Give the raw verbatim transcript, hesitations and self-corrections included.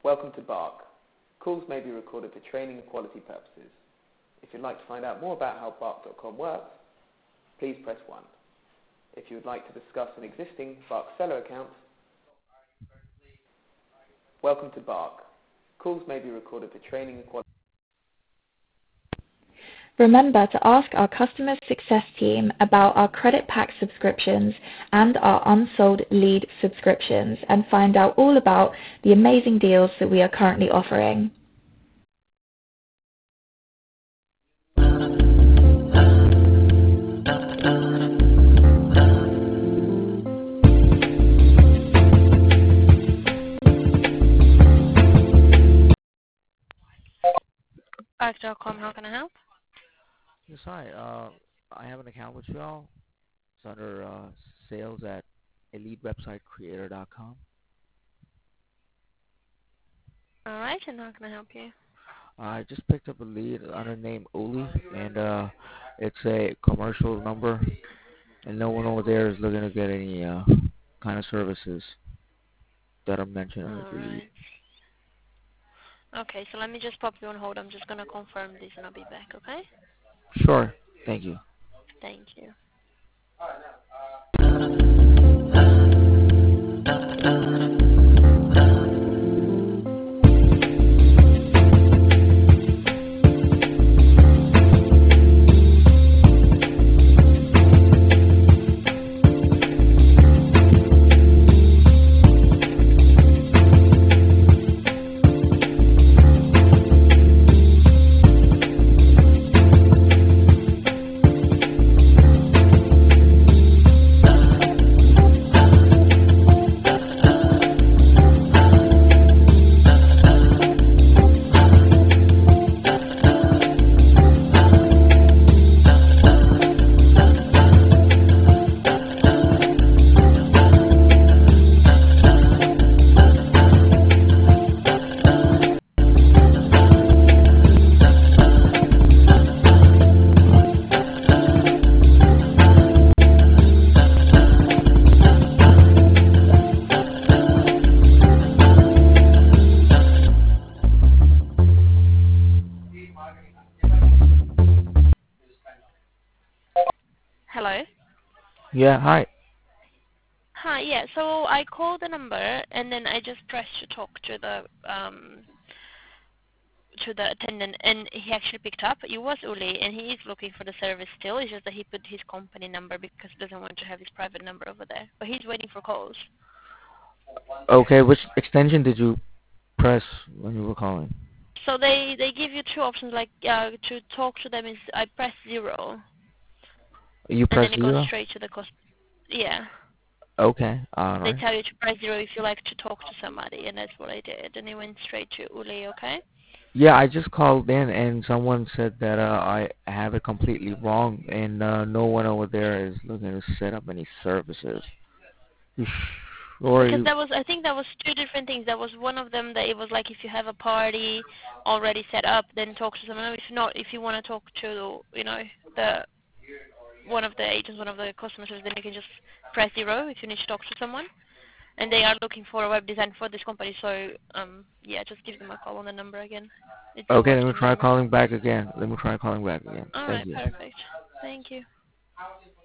Welcome to Bark. Calls may be recorded for training and quality purposes. If you'd like to find out more about how bark dot com works, please press one. If you would like to discuss an existing Bark seller account, welcome to Bark. Calls may be recorded for training and quality. Remember to ask our customer success team about our credit pack subscriptions and our unsold lead subscriptions and find out all about the amazing deals that we are currently offering. bark dot com, how can I help? Yes, hi. Uh, I have an account with y'all. It's under uh, sales at elite website creator dot com. All right, and how can I help you? I just picked up a lead under the name Uli, and uh, it's a commercial number, and no one over there is looking to get any uh, kind of services that are mentioned on All the lead. right. Okay, so let me just pop you on hold. I'm just going to confirm this and I'll be back, okay? Sure. Thank you. Thank you. Hello? Yeah, hi. Hi, yeah, so I called the number and then I just pressed to talk to the um to the attendant and he actually picked up. It was Uli and he is looking for the service still. It's just that he put his company number because he doesn't want to have his private number over there. But he's waiting for calls. Okay, which extension did you press when you were calling? So they they give you two options, like uh, to talk to them is I press zero You and press then it goes zero? straight to the cost. Yeah. Okay, They alright. tell you to press zero if you like to talk to somebody, and that's what I did. And it went straight to Uli, okay? Yeah, I just called in and someone said that uh, I have it completely wrong and uh, no one over there is looking to set up any services. You sure Because you... that was, I think that was two different things. That was one of them that it was like if you have a party already set up, then talk to someone. If not, if you want to talk to, you know, the one of the agents, one of the customers, then you can just press zero if you need to talk to someone. And they are looking for a web design for this company, so um, yeah, just give them a call on the number again. It's a Okay, let me working try number. calling back again. Let me try calling back again. All Thank right, you. perfect. Thank you.